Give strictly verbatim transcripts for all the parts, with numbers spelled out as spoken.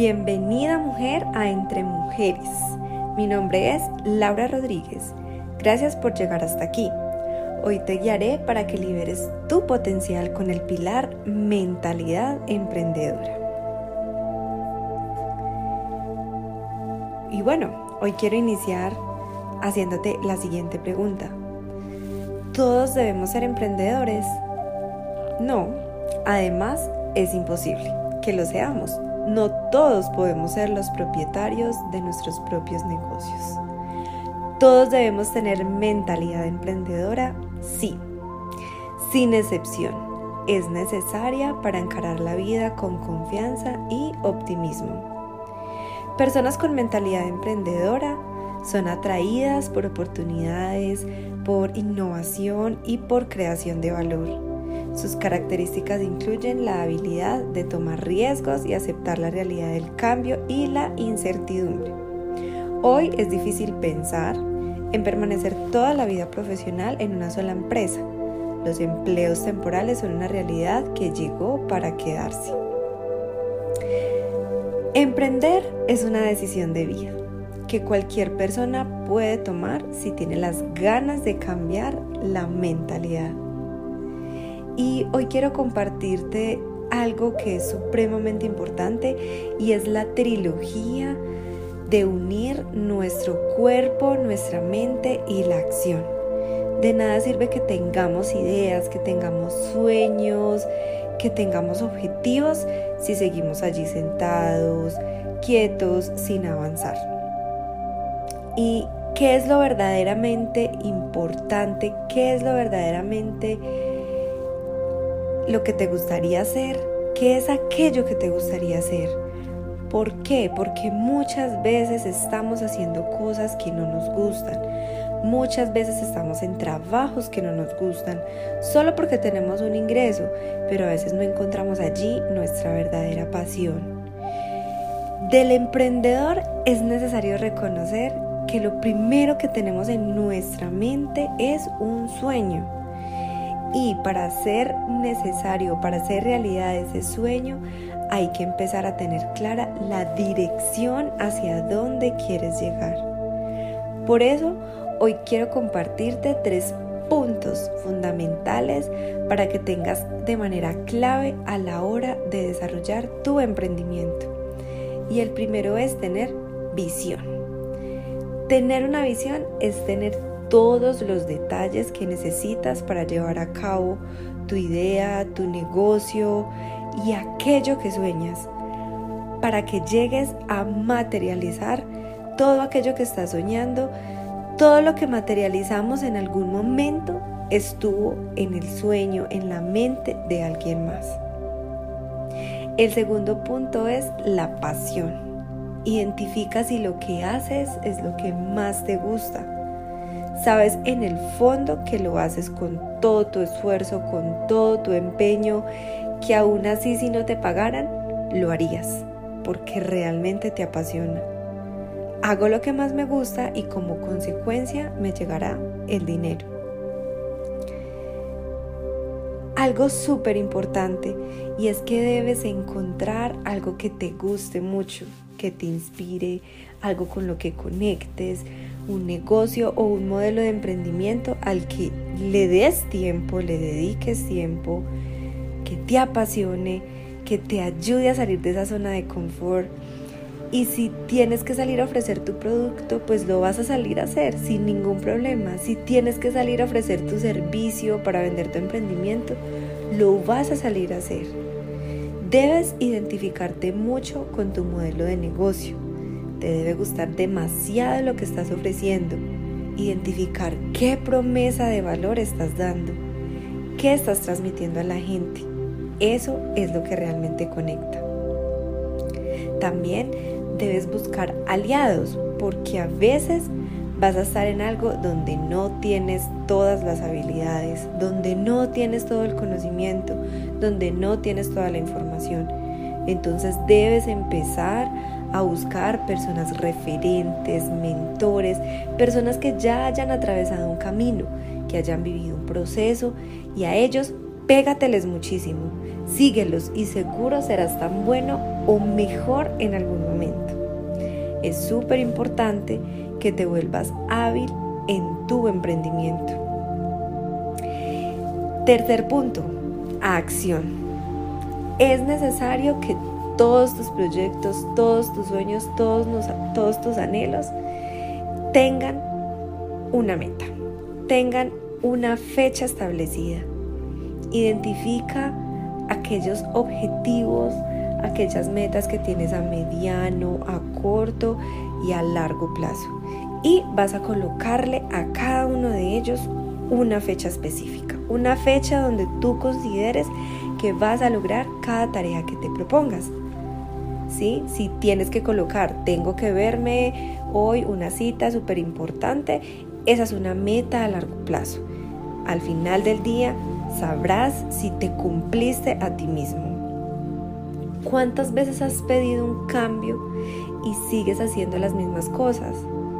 Bienvenida mujer a Entre Mujeres. Mi nombre es Laura Rodríguez. Gracias por llegar hasta aquí. Hoy te guiaré para que liberes tu potencial con el pilar mentalidad emprendedora. Y bueno, hoy quiero iniciar haciéndote la siguiente pregunta. ¿Todos debemos ser emprendedores? No, además es imposible que lo seamos. No todos podemos ser los propietarios de nuestros propios negocios. ¿Todos debemos tener mentalidad emprendedora? Sí, sin excepción. Es necesaria para encarar la vida con confianza y optimismo. Personas con mentalidad emprendedora son atraídas por oportunidades, por innovación y por creación de valor. Sus características incluyen la habilidad de tomar riesgos y aceptar la realidad del cambio y la incertidumbre. Hoy es difícil pensar en permanecer toda la vida profesional en una sola empresa. Los empleos temporales son una realidad que llegó para quedarse. Emprender es una decisión de vida que cualquier persona puede tomar si tiene las ganas de cambiar la mentalidad. Y hoy quiero compartirte algo que es supremamente importante y es la trilogía de unir nuestro cuerpo, nuestra mente y la acción. De nada sirve que tengamos ideas, que tengamos sueños, que tengamos objetivos si seguimos allí sentados, quietos, sin avanzar. ¿Y qué es lo verdaderamente importante? ¿Qué es lo verdaderamente lo que te gustaría hacer? ¿Qué es aquello que te gustaría hacer? ¿Por qué? Porque muchas veces estamos haciendo cosas que no nos gustan. Muchas veces estamos en trabajos que no nos gustan, solo porque tenemos un ingreso, pero a veces no encontramos allí nuestra verdadera pasión. Del emprendedor es necesario reconocer que lo primero que tenemos en nuestra mente es un sueño. Y para ser necesario, para hacer realidad ese sueño, hay que empezar a tener clara la dirección hacia dónde quieres llegar. Por eso, hoy quiero compartirte tres puntos fundamentales para que tengas de manera clave a la hora de desarrollar tu emprendimiento. Y el primero es tener visión. Tener una visión es tener todos los detalles que necesitas para llevar a cabo tu idea, tu negocio y aquello que sueñas, para que llegues a materializar todo aquello que estás soñando. Todo lo que materializamos en algún momento estuvo en el sueño, en la mente de alguien más. El segundo punto es la pasión. Identifica si lo que haces es lo que más te gusta. Sabes en el fondo que lo haces con todo tu esfuerzo, con todo tu empeño, que aún así si no te pagaran, lo harías, porque realmente te apasiona. Hago lo que más me gusta y como consecuencia me llegará el dinero. Algo súper importante y es que debes encontrar algo que te guste mucho, que te inspire, algo con lo que conectes, un negocio o un modelo de emprendimiento al que le des tiempo, le dediques tiempo, que te apasione, que te ayude a salir de esa zona de confort. Y si tienes que salir a ofrecer tu producto, pues lo vas a salir a hacer sin ningún problema. Si tienes que salir a ofrecer tu servicio para vender tu emprendimiento, lo vas a salir a hacer. Debes identificarte mucho con tu modelo de negocio. Te debe gustar demasiado lo que estás ofreciendo. Identificar qué promesa de valor estás dando, qué estás transmitiendo a la gente. Eso es lo que realmente conecta. También debes buscar aliados, porque a veces vas a estar en algo donde no tienes todas las habilidades, donde no tienes todo el conocimiento, donde no tienes toda la información. Entonces debes empezar a buscar personas referentes, mentores, personas que ya hayan atravesado un camino, que hayan vivido un proceso, y a ellos pégateles muchísimo. Síguelos y seguro serás tan bueno o mejor en algún momento. Es súper importante que te vuelvas hábil en tu emprendimiento. Tercer punto, acción. Es necesario que todos tus proyectos, todos tus sueños, todos, todos tus anhelos tengan una meta, tengan una fecha establecida. Identifica aquellos objetivos, aquellas metas que tienes a mediano, a corto y a largo plazo. Y vas a colocarle a cada uno de ellos una fecha específica, una fecha donde tú consideres que vas a lograr cada tarea que te propongas. ¿Sí? Si tienes que colocar, tengo que verme hoy una cita súper importante, esa es una meta a largo plazo. Al final del día sabrás si te cumpliste a ti mismo. ¿Cuántas veces has pedido un cambio y sigues haciendo las mismas cosas?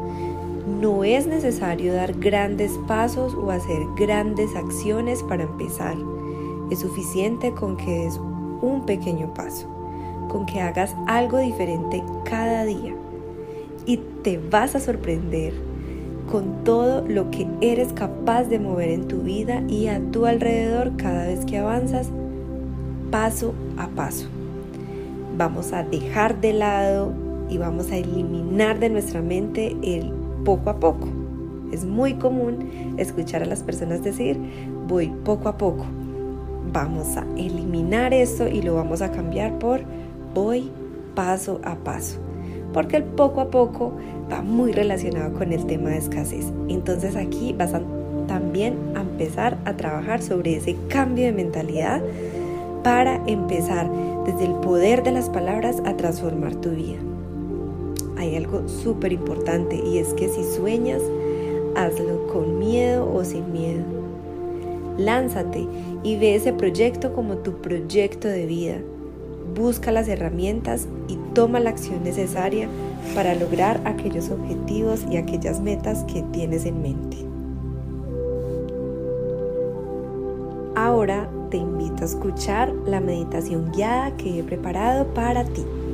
No es necesario dar grandes pasos o hacer grandes acciones para empezar. Es suficiente con que des un pequeño paso, con que hagas algo diferente cada día y te vas a sorprender con todo lo que eres capaz de mover en tu vida y a tu alrededor cada vez que avanzas paso a paso. Vamos a dejar de lado y vamos a eliminar de nuestra mente el poco a poco. Es muy común escuchar a las personas decir, voy poco a poco. Vamos a eliminar eso y lo vamos a cambiar por voy paso a paso. Porque el poco a poco va muy relacionado con el tema de escasez. Entonces aquí vas a también a empezar a trabajar sobre ese cambio de mentalidad para empezar desde el poder de las palabras a transformar tu vida. Hay algo súper importante y es que si sueñas, hazlo con miedo o sin miedo. Lánzate y ve ese proyecto como tu proyecto de vida. Busca las herramientas y toma la acción necesaria para lograr aquellos objetivos y aquellas metas que tienes en mente. Ahora te invito a escuchar la meditación guiada que he preparado para ti.